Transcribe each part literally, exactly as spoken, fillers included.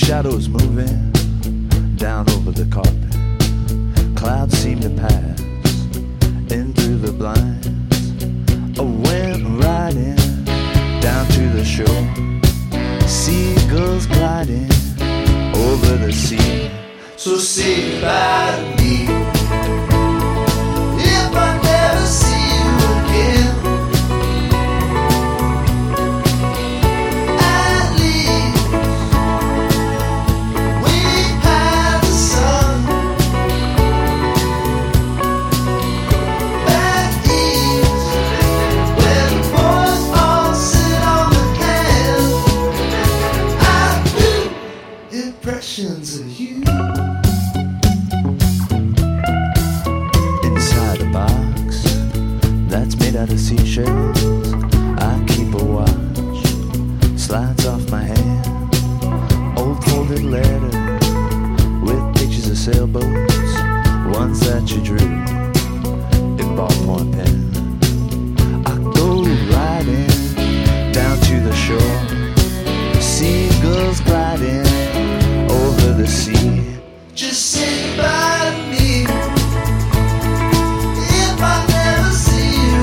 Shadows moving down over the carpet. Clouds seem to pass in through the blinds. I went riding down to the shore. Seagulls gliding over the sea. So say goodbye to me if I never see you again. At least we have the sun back east, where the boys all sit on the can. I do impressions of you. Out of seashells, I keep a watch, slides off my hand, old folded letters with pictures of sailboats, ones that you drew in ballpoint pen. I go riding down to the shore, seagulls gliding over the sea. Just say goodbye to me if I never see you.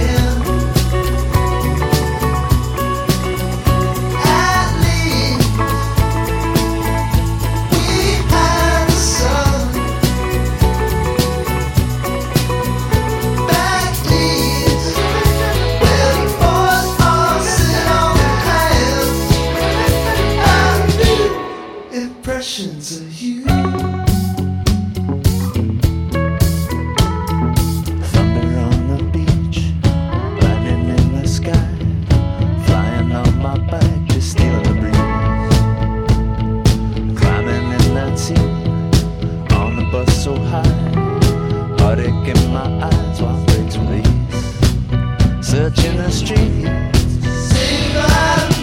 Impressions of you. Thunder on the beach, lightning in the sky, flying on my back, just stealing the breeze. Climbing in that seat, on the bus so high, heartache in my eyes while breaks release. Searching the streets, say goodbye.